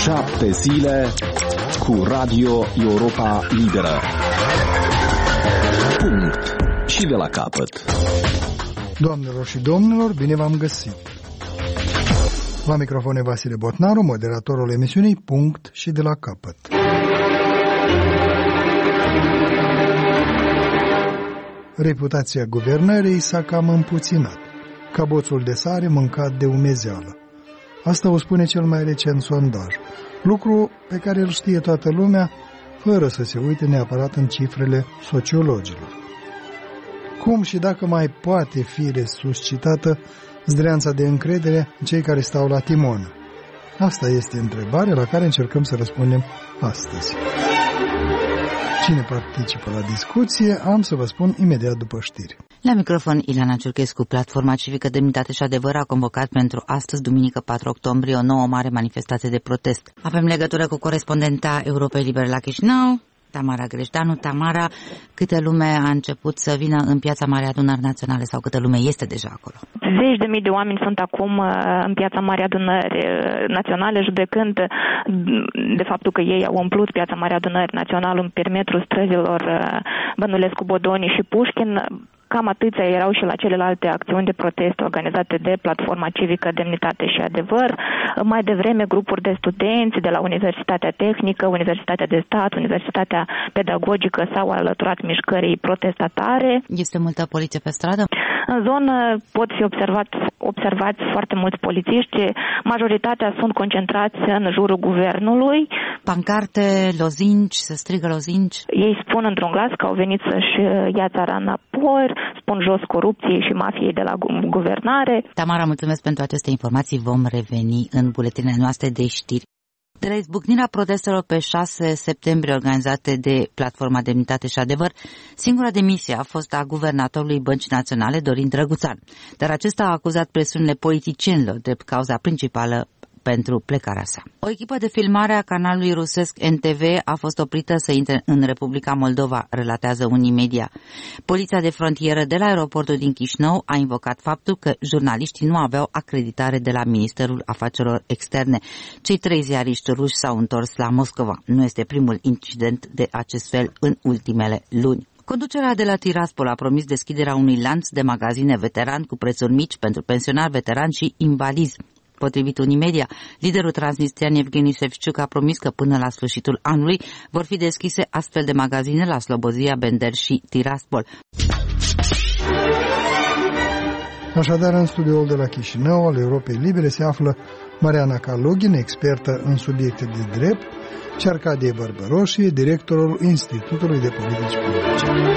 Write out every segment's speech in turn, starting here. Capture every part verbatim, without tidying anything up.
Șapte zile cu Radio Europa Liberă. Punct. Și de la capăt. Doamnelor și domnilor, bine v-am găsit. La microfon e Vasile Botnaru, moderatorul emisiunii Punct și de la capăt. Reputația guvernării s-a cam împuținat, ca boțul de sare mâncat de umezeală. Asta o spune cel mai recent sondaj, lucru pe care îl știe toată lumea, fără să se uite neapărat în cifrele sociologilor. Cum și dacă mai poate fi resuscitată zdreanța de încredere în cei care stau la timon? Asta este întrebarea la care încercăm să răspundem astăzi. Cine participă la discuție, am să vă spun imediat după știri. La microfon, Ileana Ciurchescu. Platforma Civică Demnitate și Adevăr a convocat pentru astăzi, duminică patru octombrie, o nouă mare manifestație de protest. Avem legătură cu corespondenta Europei Libere la Chișinău, Tamara Greșdanu. Tamara, câte lume a început să vină în Piața Mare Adunări Naționale sau câte lume este deja acolo? Zeci de mii de oameni sunt acum în Piața Mare Adunări Naționale, judecând de faptul că ei au umplut Piața Mare Adunări Naționale în perimetrul străzilor Bănulescu, Bodoni și Pușkin. Cam atâția erau și la celelalte acțiuni de protest organizate de Platforma Civică Demnitate și Adevăr. Mai devreme, grupuri de studenți de la Universitatea Tehnică, Universitatea de Stat, Universitatea Pedagogică s-au alăturat mișcării protestatare. Este multă poliție pe stradă? În zonă pot fi observat, observați foarte mulți polițiști. Majoritatea sunt concentrați în jurul guvernului. Pancarte, lozinci, se strigă lozinci. Ei spun într-un glas că au venit să-și ia țara înapoi, spun jos corupției și mafiei de la guvernare. Tamara, mulțumesc pentru aceste informații. Vom reveni în buletinele noastre de știri. De la izbucnirea protestelor pe șase septembrie organizate de Platforma Demnitate și Adevăr, singura demisie a fost a guvernatorului Băncii Naționale, Dorin Drăguțan, dar acesta a acuzat presiunile politicienilor drept cauza principală pentru plecarea sa. O echipă de filmare a canalului rusesc N T V a fost oprită să intre în Republica Moldova, relatează Unimedia. Poliția de frontieră de la aeroportul din Chișinău a invocat faptul că jurnaliștii nu aveau acreditare de la Ministerul Afacerilor Externe. Cei trei ziariști ruși s-au întors la Moscova. Nu este primul incident de acest fel în ultimele luni. Conducerea de la Tiraspol a promis deschiderea unui lanț de magazine veteran cu prețuri mici pentru pensionari, veterani și invalizi. Potrivit Unimedia, liderul transnistrian Evgeni Șefciuc a promis că până la sfârșitul anului vor fi deschise astfel de magazine la Slobozia, Bender și Tiraspol. Așadar, în studioul de la Chișinău al Europei Libere se află Mariana Kalugin, expertă în subiecte de drept, și Arcadie Bărbăroșie, directorul Institutului de Politici Publice.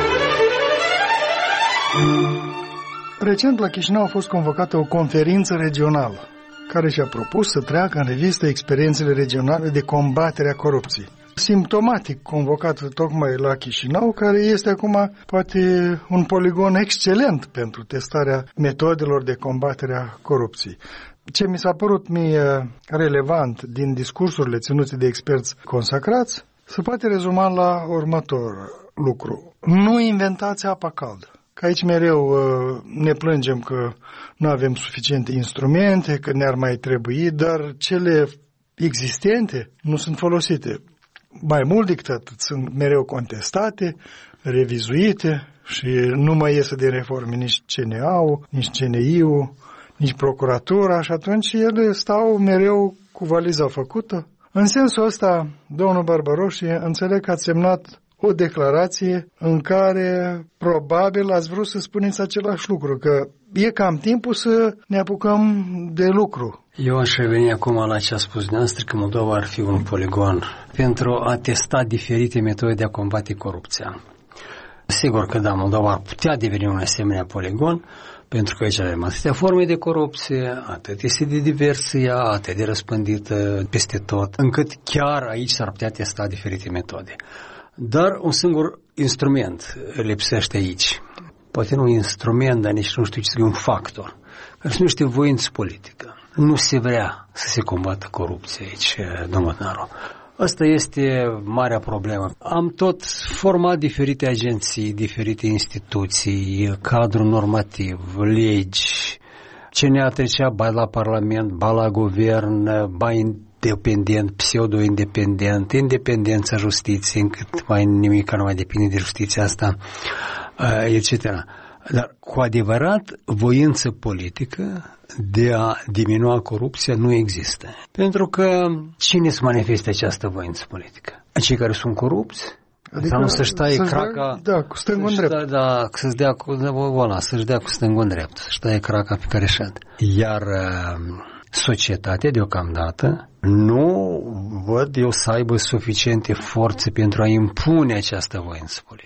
Recent la Chișinău a fost convocată o conferință regională care și-a propus să treacă în revistă experiențele regionale de combatere a corupției. Simptomatic convocată tocmai la Chișinău, care este acum poate un poligon excelent pentru testarea metodelor de combatere a corupției. Ce mi s-a părut mie relevant din discursurile ținute de experți consacrați, se poate rezuma la următor lucru. Nu inventați apa caldă. Că aici mereu ne plângem că nu avem suficiente instrumente, că ne-ar mai trebui, dar cele existente nu sunt folosite. Mai mult decât atât, sunt mereu contestate, revizuite și nu mai iese de reforme nici C N A-ul, nici C N I-ul, nici procuratura și atunci ele stau mereu cu valiza făcută. În sensul ăsta, domnul Bărbăroșie, înțeleg că ați semnat o declarație în care probabil ați vrut să spuneți același lucru, că e cam timpul să ne apucăm de lucru. Eu aș reveni acum la ce a spus dumneavoastră, că Moldova ar fi un poligon pentru a testa diferite metode de a combate corupția. Sigur că da, Moldova ar putea deveni un asemenea poligon, pentru că aici avem atâtea forme de corupție, atât este de diversă ea, atât de răspândită peste tot, încât chiar aici s-ar putea testa diferite metode. Dar un singur instrument lipsește aici. Poate nu un instrument, dar nici nu știu ce, un factor, care se numește voință politică. Nu se vrea să se combată corupția aici, domnul Naru. Asta este marea problemă. Am tot format diferite agenții, diferite instituții, cadru normativ, legi. C N A trecea ba la Parlament, ba la Guvern, ba în independent, pseudo-independent, independența justiției, încât mai nimic nu mai depinde de justiția asta, et cetera. Dar cu adevărat voință politică de a diminua corupția nu există. Pentru că cine se manifestă această voință politică? Cei care sunt corupți? Adică nu să-și taie craca, da, cu stângul în drept. Da, să-și dea cu, voilà, să-și dea cu stângul în drept, să-și taie craca pe care șed. Iar societatea deocamdată nu văd eu să aibă suficiente forțe pentru a impune această voință politică.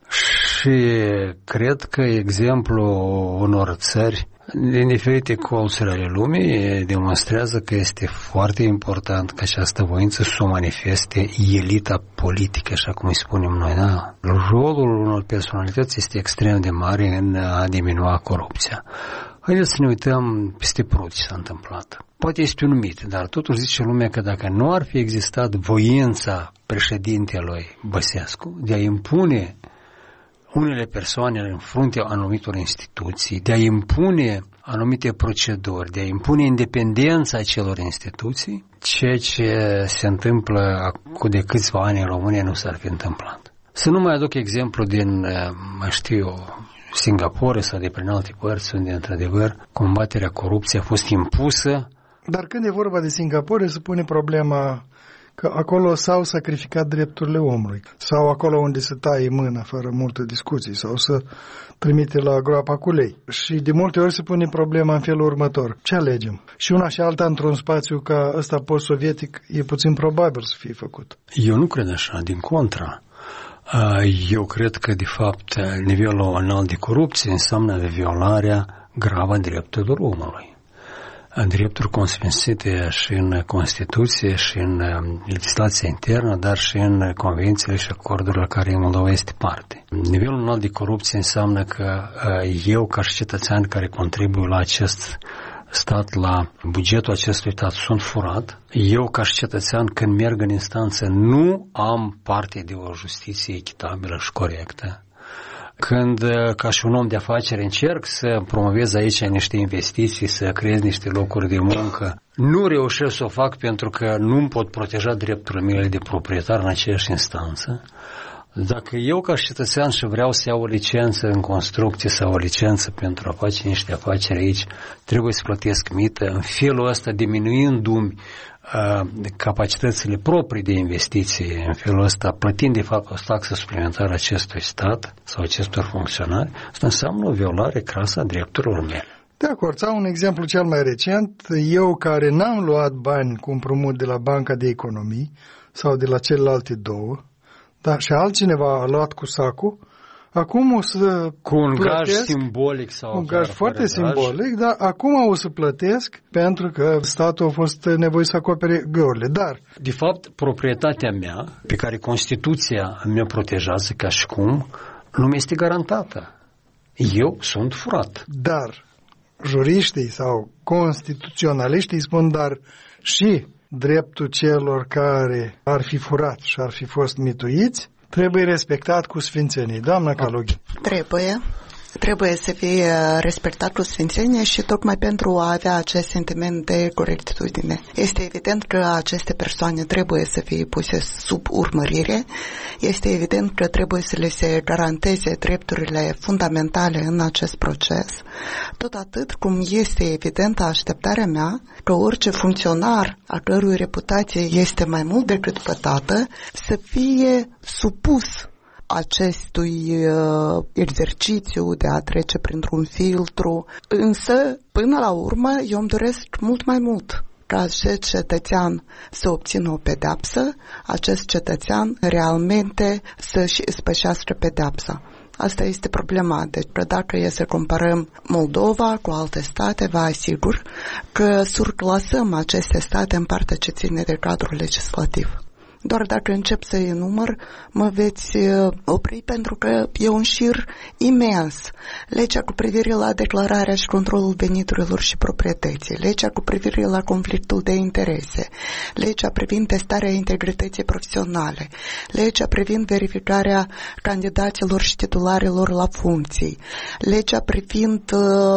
Și cred că exemplul unor țări din diferite colțuri ale lumii demonstrează că este foarte important ca această voință să o manifeste elita politică, așa cum îi spunem noi. Da? Rolul unor personalități este extrem de mare în a diminua corupția. Haideți să ne uităm peste Prut ce s-a întâmplat. Poate este un mit, dar totuși zice lumea că dacă nu ar fi existat voința președintelui Băsescu de a impune unele persoane în fruntea anumitor instituții, de a impune anumite proceduri, de a impune independența acelor instituții, ceea ce se întâmplă cu de câțiva ani în România nu s-ar fi întâmplat. Să nu mai aduc exemplu din, mai știu, Singapore sau de prin alte părți unde, într-adevăr, combaterea corupției a fost impusă. Dar când e vorba de Singapore, se pune problema că acolo s-au sacrificat drepturile omului, sau acolo unde se taie mâna fără multe discuții, sau să trimite la groapa cu lei. Și de multe ori se pune problema în felul următor. Ce alegem? Și una și alta într-un spațiu ca ăsta post-sovietic e puțin probabil să fie făcut. Eu nu cred așa, din contra. Eu cred că, de fapt, nivelul înalt de corupție înseamnă violarea gravă a drepturilor omului. Drepturi consfințite și în Constituție, și în legislația internă, dar și în convențiile și acordurile care Moldova este parte. Nivelul înalt de corupție înseamnă că eu, ca și cetățean care contribuie la acest stat, la bugetul acestui stat, sunt furat. Eu, ca și cetățean, când merg în instanță, nu am parte de o justiție echitabilă și corectă. Când, ca și un om de afaceri, încerc să promovez aici niște investiții, să creez niște locuri de muncă, nu reușesc să o fac pentru că nu îmi pot proteja drepturile mele de proprietar în aceeași instanță. Dacă eu, ca și cetățean, și vreau să iau o licență în construcție sau o licență pentru a face niște afaceri aici, trebuie să plătesc mită, în felul ăsta diminuindu-mi capacitățile proprii de investiție, în felul ăsta plătind de fapt o taxă suplimentară acestui stat sau acestor funcționari, asta înseamnă o violare crasă a drepturilor mele. De acord, sau un exemplu cel mai recent, eu care n-am luat bani cu împrumut de la Banca de Economii sau de la celelalte două, dar și altcineva a luat cu sacul, acum o să cu un plătesc, gaj simbolic sau un gaj foarte simbolic, dar acum o să plătesc pentru că statul a fost nevoit să acopere găurile. Dar, de fapt, proprietatea mea, pe care Constituția mi-o protejează ca și cum, nu mi este garantată. Eu sunt furat. Dar juriștii sau constituționaliștii spun, dar și dreptul celor care ar fi furat și ar fi fost mituiți trebuie respectat cu sfințenie. Doamna Caloghi. Trebuie. Trebuie să fie respectat cu sfințenie și tocmai pentru a avea acest sentiment de corectitudine. Este evident că aceste persoane trebuie să fie puse sub urmărire. Este evident că trebuie să le se garanteze drepturile fundamentale în acest proces. Tot atât cum este evidentă așteptarea mea că orice funcționar a cărui reputație este mai mult decât pătată să fie supus acestui uh, exercițiu de a trece printr-un filtru. Însă, până la urmă, eu îmi doresc mult mai mult ca acest cetățean să obțină o pedeapsă, acest cetățean realmente să-și spășească pedeapsa. Asta este problema. Deci, dacă e să comparăm Moldova cu alte state, vă asigur că surclasăm aceste state în partea ce ține de cadrul legislativ. Doar dacă încep să enumăr, mă veți opri pentru că e un șir imens. Legea cu privire la declararea și controlul veniturilor și proprietății, legea cu privire la conflictul de interese, legea privind testarea integrității profesionale, legea privind verificarea candidaților și titularilor la funcții, legea privind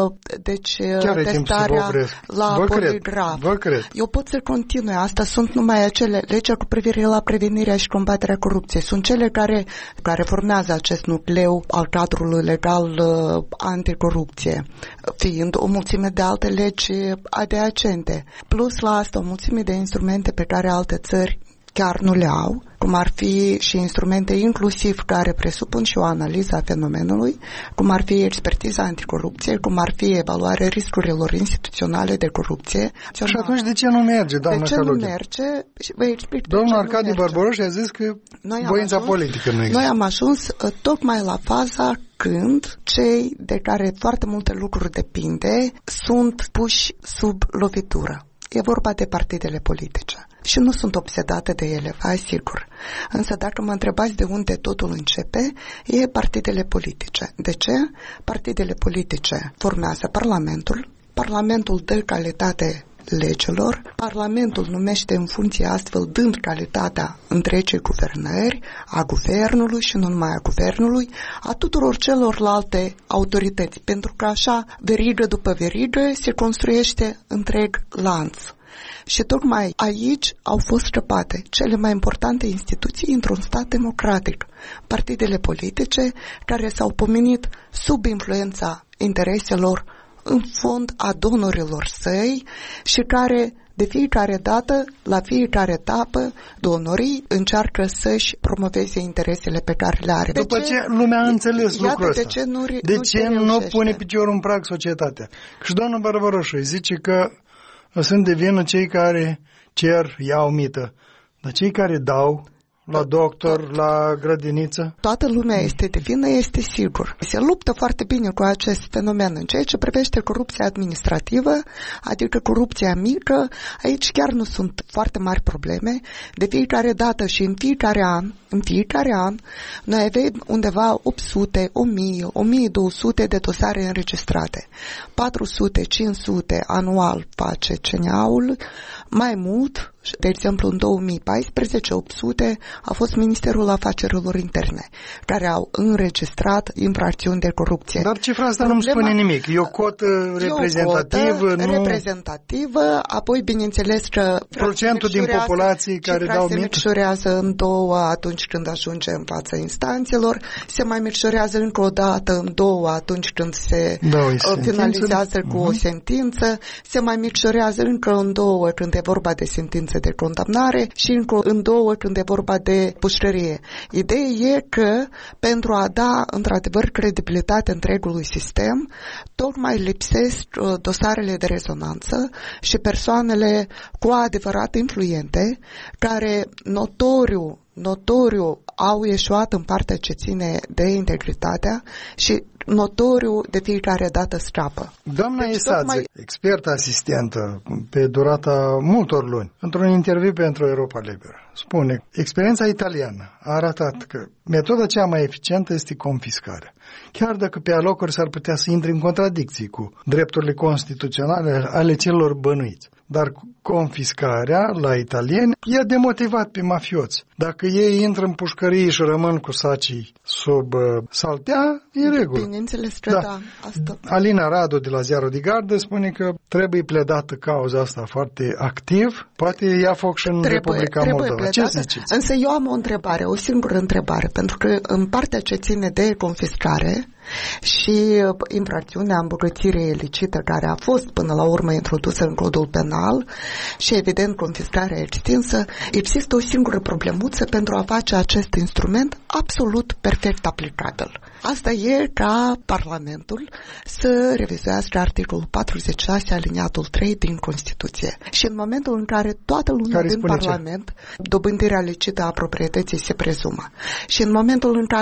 deci, testarea la vă poligraf. Cred, vă cred. Eu pot să continui. Asta sunt numai acele, legea cu privire la prevenirea și combaterea corupției. Sunt cele care, care formează acest nucleu al cadrului legal uh, anticorupție, fiind o mulțime de alte legi adiacente. Plus la asta o mulțime de instrumente pe care alte țări chiar nu le au, cum ar fi și instrumente inclusiv care presupun și o analiză a fenomenului, cum ar fi expertiza anticorupție, cum ar fi evaluarea riscurilor instituționale de corupție. Și atunci de ce nu merge, doamna De ce Călughe? nu merge? Vă explic. Domnul Arcadi Barbaroș a zis că noi voința ajuns, politică nu există. Noi am ajuns uh, tocmai la faza când cei de care foarte multe lucruri depinde sunt puși sub lovitură. E vorba de partidele politice. Și nu sunt obsedate de ele, vă asigur. Însă dacă mă întrebați de unde totul începe, e partidele politice. De ce? Partidele politice formează Parlamentul, Parlamentul dă calitate legilor, Parlamentul numește în funcție astfel dând calitatea întregii guvernări, a guvernului și nu numai a guvernului, a tuturor celorlalte autorități, pentru că așa, verigă după verigă, se construiește întreg lanț. Și tocmai aici au fost scăpate cele mai importante instituții într-un stat democratic, partidele politice care s-au pomenit sub influența intereselor în fond a donorilor săi și care de fiecare dată, la fiecare etapă, donorii încearcă să-și promoveze interesele pe care le are. După ce, ce lumea a înțeles iată lucrul ăsta, de ce nu, de nu ce nu pune piciorul în prag societatea? Și domnul Barbaroșu zice că sunt de vină cei care cer, iau mită, dar cei care dau la doctor, la grădiniță? Toată lumea este de vină, este sigur. Se luptă foarte bine cu acest fenomen în ceea ce privește corupția administrativă, adică corupția mică. Aici chiar nu sunt foarte mari probleme. De fiecare dată și în fiecare an, în fiecare an, noi avem undeva opt sute, o mie, o mie două sute de dosare înregistrate. patru sute, cinci sute anual face C N A-ul, mai mult, de exemplu în două mii paisprezece, opt sute a fost Ministerul Afacerilor Interne, care au înregistrat infracțiuni de corupție. Dar cifra asta nu-mi spune nimic. E o cotă reprezentativă, e o cotă nu... reprezentativă, apoi bineînțeles că procentul din populație care dau se micșorează în două atunci când ajunge în fața instanțelor, se mai micșorează încă o dată în două atunci când se da, finalizează cu uh-huh. o sentință, se mai micșorează încă în două când e vorba de sentință de condamnare și încă în două când e vorba de pușcărie. Ideea e că pentru a da într-adevăr credibilitate întregului sistem, tocmai lipsesc dosarele de rezonanță și persoanele cu adevărat influente care notoriu notoriu au ieșuat în partea ce ține de integritatea și notoriu de fiecare dată scapă. Doamna deci, Esadze, tocmai... expertă asistentă pe durata multor luni, într-un interviu pentru Europa Liberă, spune: experiența italiană a arătat că metoda cea mai eficientă este confiscarea. Chiar dacă pe alocuri s-ar putea să intre în contradicții cu drepturile constituționale ale celor bănuiți. Dar confiscarea la italieni i-a demotivat pe mafioți. Dacă ei intră în pușcărie și rămân cu sacii sub uh, saltea, e regulă. Bineînțeles că da. da. Asta. Alina Radu de la Ziarul de Gardă spune că trebuie pledată cauza asta foarte activ. Poate ia foc și în trebuie, Republica trebuie Moldova. Ce ziceți? Însă eu am o întrebare, o singură întrebare, pentru că în partea ce ține de confiscare și infracțiunea îmbogățire ilicită care a fost până la urmă introdusă în codul penal și evident confiscarea extinsă, există o singură problemuță pentru a face acest instrument absolut perfect aplicabil. Asta e ca Parlamentul să revizuiască articolul patruzeci și șase aliniatul trei din Constituție. Și în momentul în care toată lumea care din Parlament, ce? dobândirea licită a proprietății se prezumă. Și în momentul în care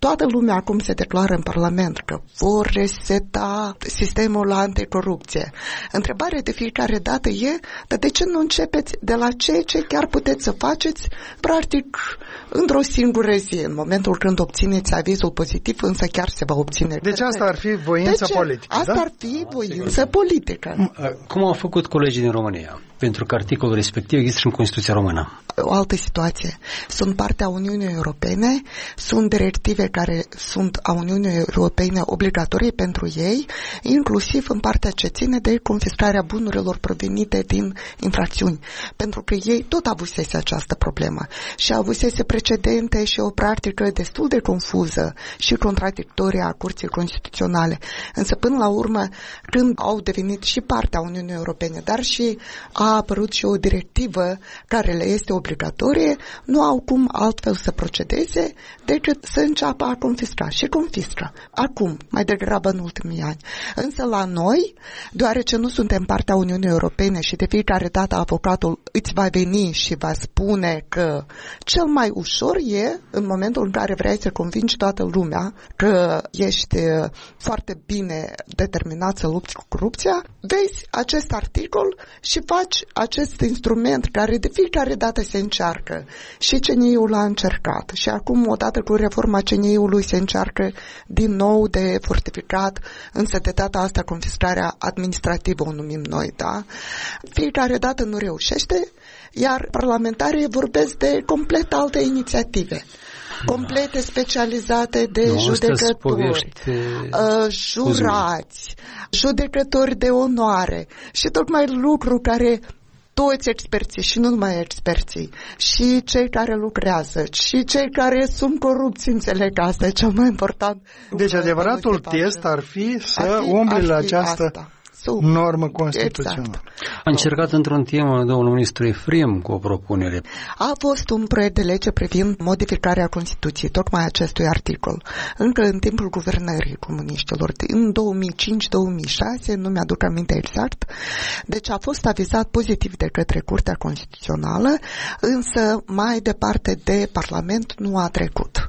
Toată lumea acum se declară în Parlament că vor reseta sistemul anticorupție. Întrebarea de fiecare dată e, dar de ce nu începeți de la ceea ce chiar puteți să faceți, practic, într-o singură zi, în momentul când obțineți avizul pozitiv, însă chiar se va obține. Deci asta ar fi voința politică, Asta da? ar fi voință politică. Cum au făcut colegii din România? Pentru că articolul respectiv există și în Constituția Română. O altă situație. Sunt partea Uniunii Europene, sunt directive care sunt a Uniunii Europene obligatorii pentru ei, inclusiv în partea ce ține de confiscarea bunurilor provenite din infracțiuni. Pentru că ei tot avusese această problemă și avusese precedente și o practică destul de confuză și contradictorie a Curții Constituționale. Însă până la urmă, când au devenit și partea Uniunii Europene, dar și a apărut și o directivă care le este obligatorie, nu au cum altfel să procedeze decât să înceapă a confisca. Și confiscă. Acum, mai degrabă în ultimii ani. Însă la noi, deoarece nu suntem partea Uniunii Europene și de fiecare dată avocatul îți va veni și va spune că cel mai ușor e, în momentul în care vrei să convingi toată lumea că ești foarte bine determinat să lupți cu corupția, vezi acest articol și faci acest instrument care de fiecare dată se încearcă. Și C N I-ul a încercat. Și acum, odată cu reforma C N I-ului, se încearcă din nou de fortificat, însă de data asta confiscarea administrativă o numim noi, da? Fiecare dată nu reușește, iar parlamentarii vorbesc de complet alte inițiative. Complete specializate de no, judecători, uh, jurați, judecători de onoare și tocmai lucru care toți experții și nu numai experții, și cei care lucrează, și cei care sunt corupți, înțeleg că asta e cel mai important. Deci adevăratul test ar fi să umbli la această asta. normă constituțională. Exact. A încercat într-un timp domnul ministru Efrem cu o propunere. A fost un proiect de lege privind modificarea Constituției, tocmai acestui articol, încă în timpul guvernării comuniștilor, în două mii cinci două mii șase, nu mi-aduc aminte exact, deci a fost avizat pozitiv de către Curtea Constituțională, însă mai departe de Parlament nu a trecut.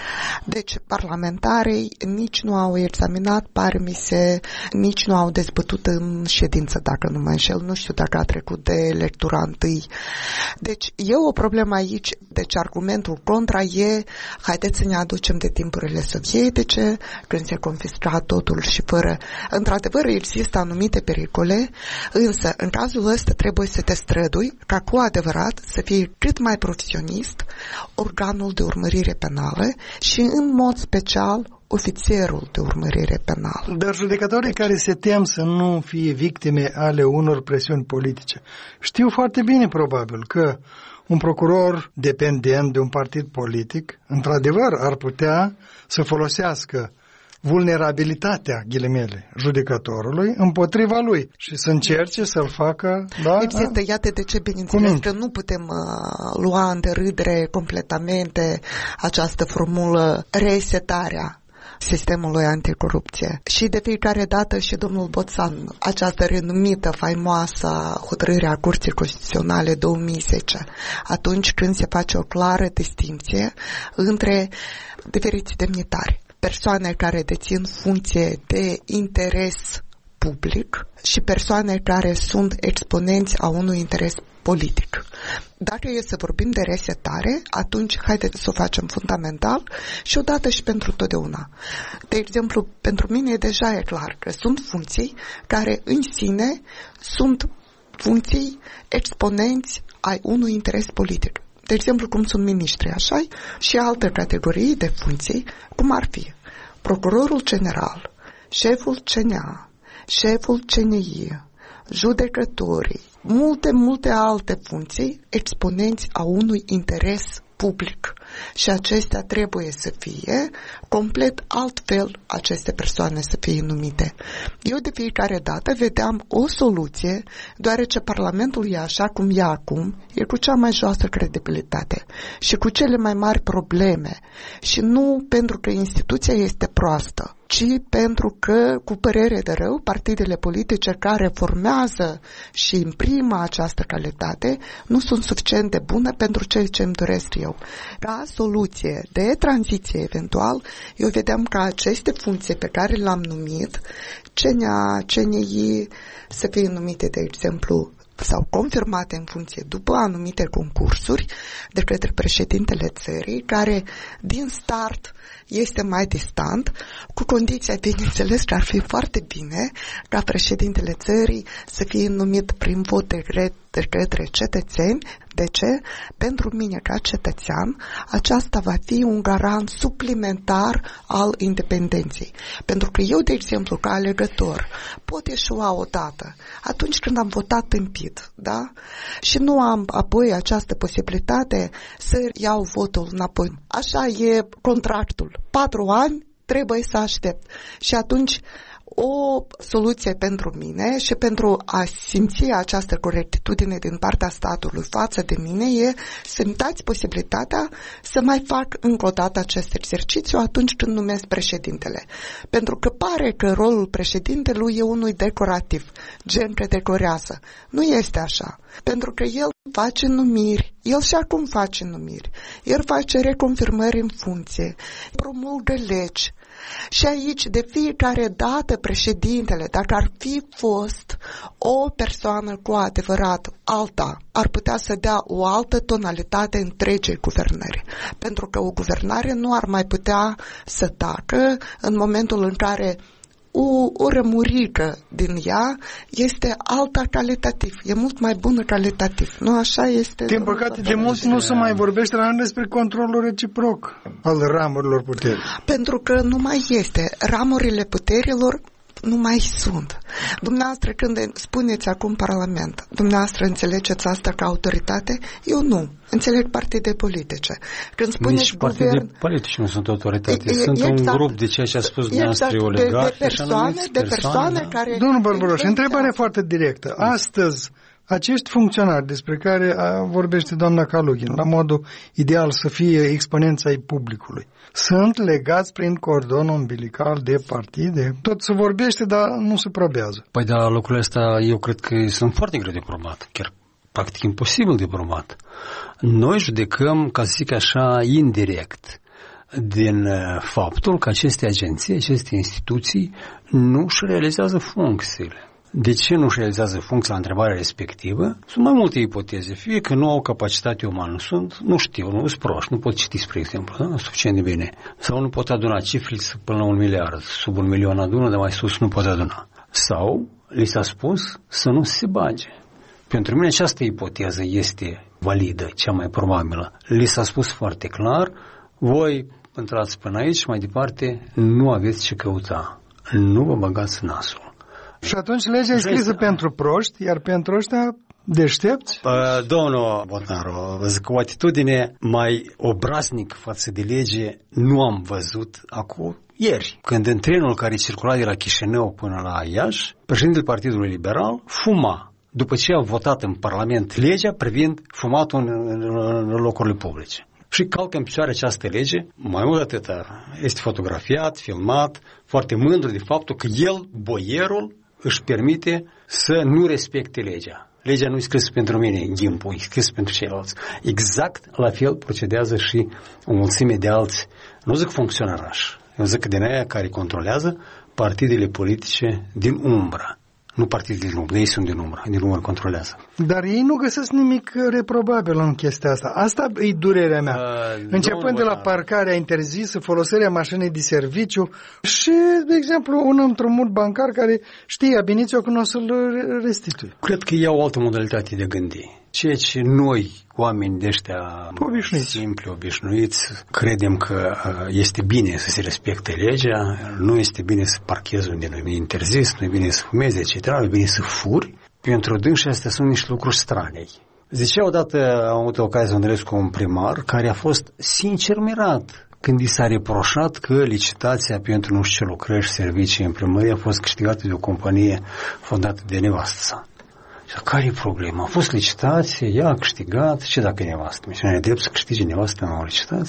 Deci parlamentarii nici nu au examinat, pare mi se, nici nu au dezbătut în ședință, dacă nu mă înșel, nu știu dacă a trecut de lectura întâi. Deci e o problemă aici, deci argumentul contra e, haideți să ne aducem de timpurile sovietice, când se confisca totul și fără. Într-adevăr există anumite pericole, însă în cazul ăsta trebuie să te strădui ca cu adevărat să fie cât mai profesionist organul de urmărire penală și în mod special ofițerul de urmărire penală. Dar judecătorii care se tem să nu fie victime ale unor presiuni politice știu foarte bine probabil că un procuror dependent de un partid politic într-adevăr ar putea să folosească vulnerabilitatea, ghilimele, judecătorului împotriva lui și să încerce să-l facă, da? Există, iată de ce, bineînțeles, că nu putem uh, lua în derâdere completamente această formulă resetarea sistemului anticorupție. Și de fiecare dată și domnul Boțan, această renumită, faimoasă hotărâre a Curții Constituționale două mii zece, atunci când se face o clară distinție între diferiți demnitari, persoane care dețin funcție de interes public și persoane care sunt exponenți a unui interes politic. Dacă e să vorbim de resetare, atunci haideți să o facem fundamental și odată și pentru totdeauna. De exemplu, pentru mine deja e clar că sunt funcții care în sine sunt funcții exponenți ai unui interes politic. De exemplu, cum sunt miniștri, așa și alte categorii de funcții, cum ar fi procurorul general, șeful C N A, șeful C N I, judecătorii, multe, multe alte funcții exponenți a unui interes public. Și acestea trebuie să fie complet altfel aceste persoane să fie numite. Eu de fiecare dată vedeam o soluție, deoarece Parlamentul e așa cum e acum, e cu cea mai joasă credibilitate și cu cele mai mari probleme. Și nu pentru că instituția este proastă, ci pentru că, cu părere de rău, partidele politice care formează și imprimă această calitate nu sunt suficient de bune pentru ceea ce îmi doresc eu. Ca soluție de tranziție eventual, eu vedeam că aceste funcții pe care le-am numit, C N A, C N I, să fie numite, de exemplu, sau confirmate în funcție după anumite concursuri de către președintele țării, care din start este mai distant, cu condiția, bineînțeles, că ar fi foarte bine ca președintele țării să fie numit prin vot de către cetățeni. De ce? Pentru mine, ca cetățean, aceasta va fi un garant suplimentar al independenței. Pentru că eu, de exemplu, ca alegător, pot eșua odată atunci când am votat împit, da? Și nu am apoi această posibilitate să iau votul înapoi. Așa e contractul. Patru ani trebuie să aștept. Și atunci o soluție pentru mine și pentru a simți această corectitudine din partea statului față de mine e să-mi dați posibilitatea să mai fac încă o dată acest exercițiu atunci când numesc președintele. Pentru că pare că rolul președintelui e unul decorativ, gen că decorează. Nu este așa. Pentru că el face numiri, el și acum face numiri, el face reconfirmări în funcție, promulgă legi. Și aici, de fiecare dată, președintele, dacă ar fi fost o persoană cu adevărat alta, ar putea să dea o altă tonalitate întregii guvernări. Pentru că o guvernare nu ar mai putea să tacă în momentul în care o, o rămurică din ea este alta calitativ, e mult mai bună calitativ. Nu așa este? Din păcate, de mult nu se mai vorbește la despre controlul reciproc al ramurilor puterii. Pentru că nu mai este. Ramurile puterilor nu mai sunt. Dumneavoastră, când spuneți acum Parlament, dumneavoastră înțelegeți asta ca autoritate? Eu nu. Înțeleg partide politice. Când spuneți Nici guvern... partide politice nu sunt autoritate. E, sunt exact, un grup de ceea ce a spus dumneavoastră, exact, oligarhi, de, de persoane, de persoane, persoane care... Domnul Barbaroș, întrebare foarte directă. Astăzi, acești funcționari despre care vorbește doamna Kalugin, la modul ideal să fie exponența ai publicului, sunt legați prin cordon umbilical de partide? Tot se vorbește, dar nu se probează. Păi da, lucrurile astea eu cred că sunt foarte greu de probat, chiar practic imposibil de probat. Noi judecăm, ca să zic așa, indirect, din faptul că aceste agenții, aceste instituții nu își realizează funcțiile. De ce nu își realizează funcția la întrebarea respectivă? Sunt mai multe ipoteze. Fie că nu au capacitate umană, sunt, nu știu, nu sunt proști, nu pot citi, spre exemplu, da? Suficient de bine. Sau nu pot aduna cifre până la un miliard. Sub un milion adună, dar mai sus nu pot aduna. Sau li s-a spus să nu se bage. Pentru mine această ipoteză este validă, cea mai probabilă. Li s-a spus foarte clar, voi intrați până aici și mai departe nu aveți ce căuta. Nu vă băgați nasul. Și atunci legea e scrisă pentru proști, iar pentru ăștia deștepți? Uh, domnul Botnaru, vă zic, o atitudine mai obraznică față de lege nu am văzut acum ieri, când în trenul care circula de la Chișinău până la Iași, președintele Partidului Liberal fuma, după ce a votat în Parlament legea privind fumatul în, în, în locurile publice. Și calcă în picioare această lege, mai mult de atât, este fotografiat, filmat, foarte mândru de faptul că el, boierul, își permite să nu respecte legea. Legea nu e scrisă pentru mine în ghimpul, e scrisă pentru ceilalți. Exact la fel procedează și o mulțime de alți, nu zic funcționarași, eu zic din aia care controlează partidele politice din umbră. Nu partidele din umbră, ei sunt din umbră, din umbră controlează. Dar ei nu găsesc nimic reprobabil în chestia asta. Asta e durerea mea. Uh, Începând de la parcarea interzisă, folosirea mașinii de serviciu și, de exemplu, un împrumut bancar care știe abinițiu că nu o să-l restituie. Cred că e o altă modalitate de gândi. Ceea ce noi, oameni de ăștia obișnuiți. simpli, obișnuiți, credem că este bine să se respecte legea, nu este bine să parchezi unde nu e interzis, nu e bine să fumezi, et cetera, nu e bine să furi. Pentru dânsi astea sunt niște lucruri strane. Zicea odată, am avut ocazia să întâlnesc cu un primar care a fost sincer mirat când i s-a reproșat că licitația pentru nu știu ce lucrări și servicii în primărie a fost câștigată de o companie fondată de nevastă sa. Care e problema? A fost licitație, ea a câștigat, și dacă e nevastă? Mi-e drept să câștige nevastă în o licitație?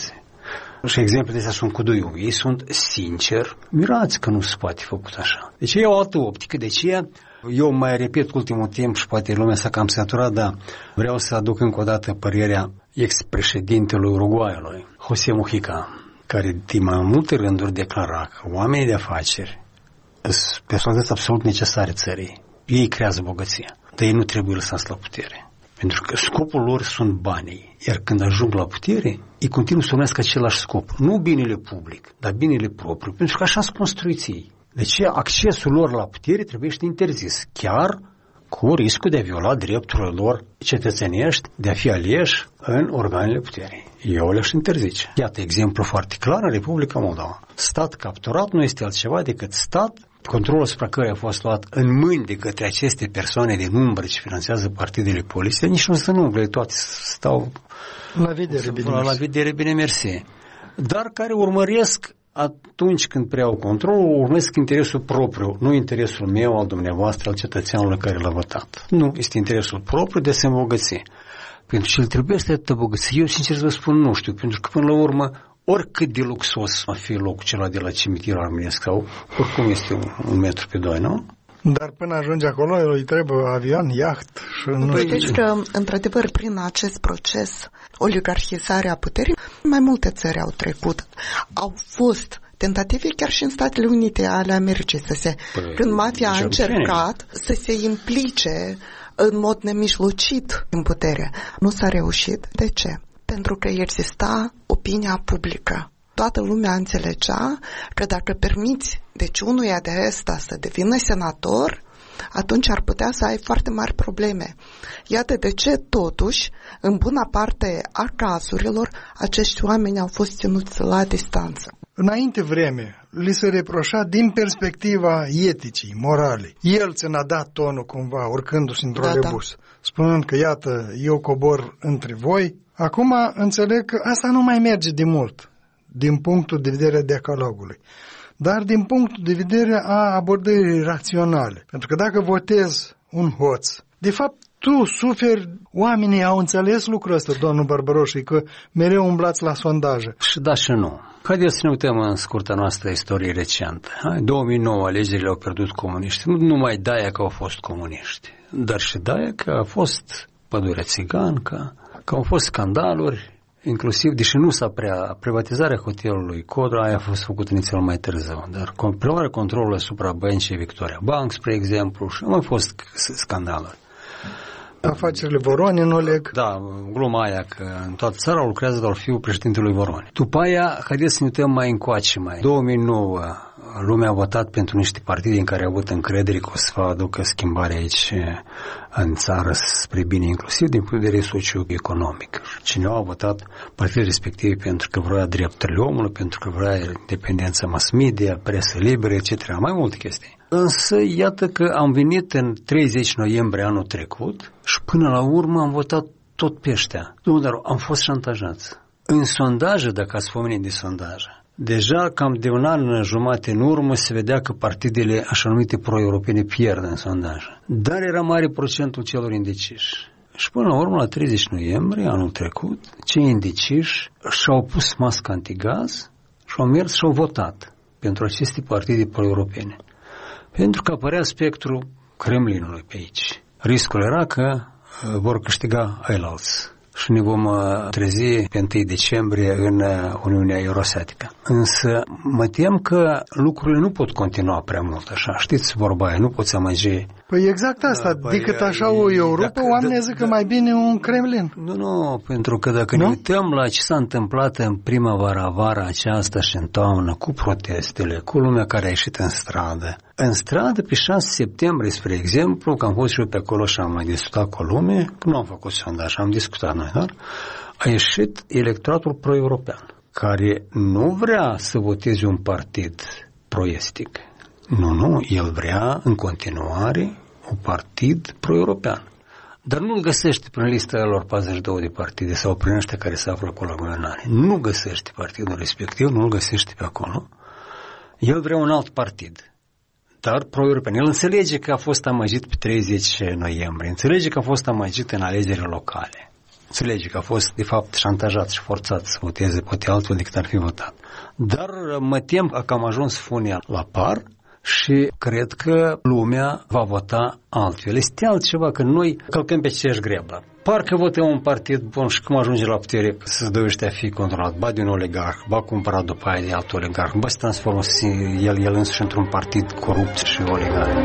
Și exemplele astea sunt cu doi. Ei sunt sincer mirați că nu se poate făcut așa. Deci e o altă optică. De ce eu mai repet cu ultimul timp și poate lumea s-a cam saturat, dar vreau să aduc încă o dată părerea ex-președintelui Uruguayului, José Mujica, care din mai multe rânduri declara că oamenii de afaceri sunt personalități absolut necesare țării. Ei creează bogăția, dar ei nu trebuie lăsați la putere. Pentru că scopul lor sunt banii. Iar când ajung la putere, ei continuă să urmească același scop. Nu binele public, dar binele propriu. Pentru că așa sunt construiți ei. Deci accesul lor la putere trebuie să interzis. Chiar cu riscul de a viola drepturile lor cetățenești, de a fi aleși în organele puterii. Eu le-aș interzice. Iată exemplu foarte clar în Republica Moldova. Stat capturat nu este altceva decât stat, controlul asupra căruia a fost luat în mâini de către aceste persoane din umbră ce finanțează partidele politice, nici nu sunt umbre, toate stau la vedere, bine, la, la vedere, bine mersi. Dar care urmăresc atunci când preiau controlul, urmăresc interesul propriu, nu interesul meu, al dumneavoastră, al cetățeanului care l-a votat. Nu, este interesul propriu de a se îmbogăți. Pentru ce îl trebuie să te bogăți. Eu, sincer să vă spun, nu știu, pentru că până la urmă, oricât de luxos va fi locul cela de la cimitirul armenesc, sau oricum este un, un metru pe doi, nu? Dar până ajunge acolo, îi trebuie avion, iaht și nu păi știu. Deci că, într-adevăr, prin acest proces, oligarhizarea puterii, mai multe țări au trecut. Au fost tentative chiar și în Statele Unite ale Americii să se... Păi, când mafia a încercat să se implice în mod nemijlocit în putere. Nu s-a reușit. De ce? Pentru că exista opinia publică. Toată lumea înțelegea că dacă permiți deci unuia de ăsta să devină senator, atunci ar putea să ai foarte mari probleme. Iată de ce, totuși, în bună parte a cazurilor, acești oameni au fost ținuți la distanță. Înainte vreme, li se reproșa din perspectiva eticii, morale. El ți-a dat tonul cumva, urcându-se într-un da, rebus, da. spunând că, iată, eu cobor între voi. Acum înțeleg că asta nu mai merge de mult, din punctul de vedere a decalogului, dar din punctul de vedere a abordării raționale. Pentru că dacă votezi un hoț, de fapt, tu suferi, oamenii au înțeles lucrul ăsta, domnul Barbaroșu, că mereu umblați la sondaje. Și da și nu. Haideți să ne uităm în scurta noastră istorie recentă. În două mii nouă alegerile au pierdut comuniști. Nu numai de-aia că au fost comuniști, dar și de-aia că a fost pădurea țigancă, că au fost scandaluri, inclusiv, deși nu s-a prea, privatizarea hotelului Codra, aia a fost făcută inițial mai târziu, dar preluarea controlului asupra băncii Victoria Bank, spre exemplu, și nu au fost scandaluri. Afacerile Voronin, Oleg. Da, gluma aia că în toată țara lucrează doar fiul președintelui Voronin. După aia, haideți să ne uităm mai încoace mai. două mii nouă, lumea a votat pentru niște partide în care a avut încredere că o să aducă schimbare aici în țară spre bine, inclusiv din punct de vedere socio-economic. Cineva a votat partidele respective pentru că vrea drepturile omului, pentru că vrea independența mass media, presă liberă, et cetera. Mai multe chestii. Însă, iată că am venit în treizeci noiembrie anul trecut și până la urmă am votat tot pe ăștia. Dom'le, dar am fost șantajați. În sondaje, dacă ați pomenit de sondaje, deja cam de un an jumate în urmă se vedea că partidele așa numite pro-europene pierd în sondaje. Dar era mare procentul celor indeciși. Și până la urmă, la treizeci noiembrie anul trecut, cei indeciși și-au pus masca antigaz și au mers și au votat pentru aceste partide pro-europene. Pentru că apărea spectrul Kremlinului pe aici. Riscul era că vor câștiga ailalți și ne vom trezi pe întâi decembrie în Uniunea Eurasiatică. Însă mă tem că lucrurile nu pot continua prea mult așa. Știți vorba aia, nu poți amăgi. Păi exact asta, da, decât așa o Europa, dacă, oamenii zic că da, mai bine un Kremlin. Nu, nu, pentru că dacă nu? ne uităm la ce s-a întâmplat în primăvara, vara aceasta și în toamnă, cu protestele, cu lumea care a ieșit în stradă. În stradă, pe șase septembrie, spre exemplu, că am fost și eu pe acolo și am mai discutat cu lume, că nu am făcut sondaj, am discutat noi, dar a ieșit electoratul pro-european, care nu vrea să voteze un partid pro-estic. Nu, nu, el vrea în continuare un partid pro-european. Dar nu-l găsește prin lista lor patruzeci și două de partide sau prin ăștia care se află acolo la guvernare. Nu găsește partidul respectiv, nu-l găsește pe acolo. El vrea un alt partid, dar pro-european. El înțelege că a fost amăgit pe treizeci noiembrie, înțelege că a fost amăgit în alegerile locale. înțelege că a fost de fapt șantajat și forțat să voteze poate altfel decât ar fi votat. Dar mă tem că am ajuns funia la par și cred că lumea va vota altfel. Este altceva, că noi călcăm pe aceeași greblă. Parcă votăm un partid bun și cum ajunge la putere să-ți dovește a fi controlat, ba de un oligarh, ba cumpărat după aia de alt oligarh, ba se transformă el, el însuși într-un partid corupt și oligarh.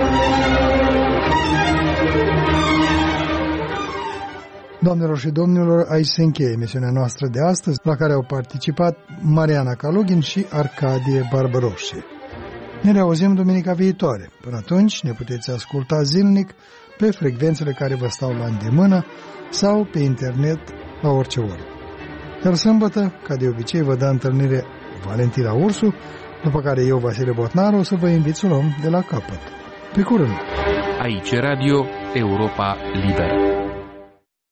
Doamnelor și domnilor, aici se încheie emisiunea noastră de astăzi, la care au participat Mariana Kalugin și Arcadie Barbaroși. Ne reauzim duminica viitoare. Până atunci ne puteți asculta zilnic pe frecvențele care vă stau la îndemână sau pe internet la orice oră. Iar sâmbătă, ca de obicei, vă dă întâlnire Valentina Ursu, după care eu, Vasile Botnaru, o să vă invit să luăm de la capăt. Pe curând! Aici Radio Europa Liberă.